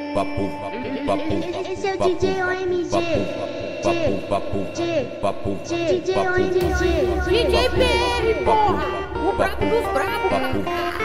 Esse é o DJ OMG. DJ OMG. DJ PR, porra. O brabo dos brabos.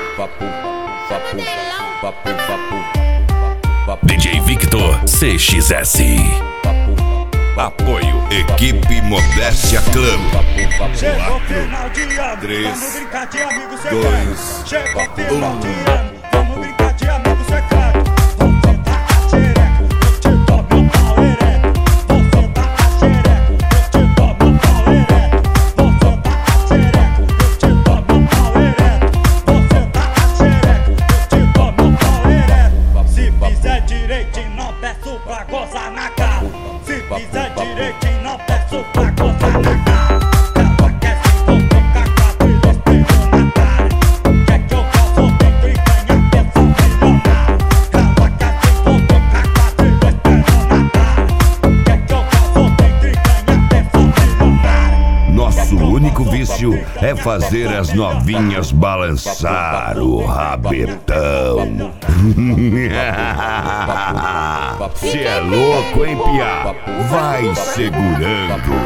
DJ Victor CXS. Apoio Equipe Modéstia Clã. Chegou final de ano, 3, vamos brincar de amigo 2, secreto. Chegou final de ano, vamos brincar de amigo secreto. Vou sentar a xereca, eu te dou meu pau ereto. Vou sentar a xereca, eu te dou meu pau ereto. Vou sentar a xereca, eu te dou meu pau ereto. Vou sentar a xereca, eu te dou meu pau ereto. Se fizer direitinho, não peço pra gozar na cara. Se fizer direitinho, não peço pra gozar na cara. Ela quer se envolver com a quadrilha, espelho na cara. Quer que eu gosto dentro e ganha pensão milionária. Ela quer se envolver com a quadrilha, espelho na cara. Quer que eu gosto dentro e ganha pensão milionária. Nosso único vício é fazer as novinhas balançar o rabetão. Cê é louco, hein, piá? Vai segurando.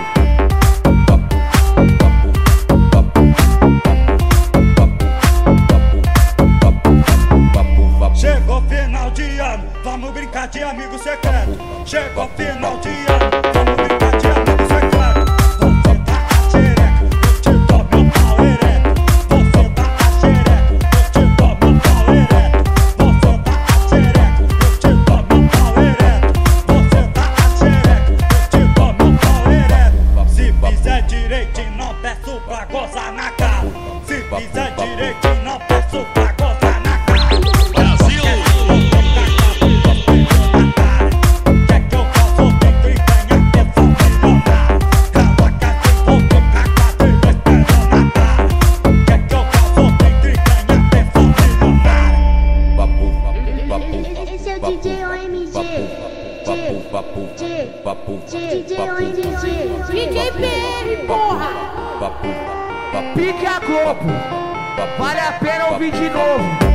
Chegou final de ano, vamos brincar de amigo secreto. Chegou final de ano, vamos brincar de amigo secreto. Vou sentar a xereca, eu te dou meu pau ereto. Vou sentar a xereca, eu te dou meu pau ereto. Vou sentar a xereca, eu te dou meu pau ereto. Vou sentar a xereca, eu te dou meu pau ereto. Se fizer direitinho, não peço pra gozar na cara. Se fizer direitinho, não peço pra gozar na cara. Esse é o DJ OMG. DJ OMG. DJ PR, porra. Pique a Globo, vale a pena ouvir de novo.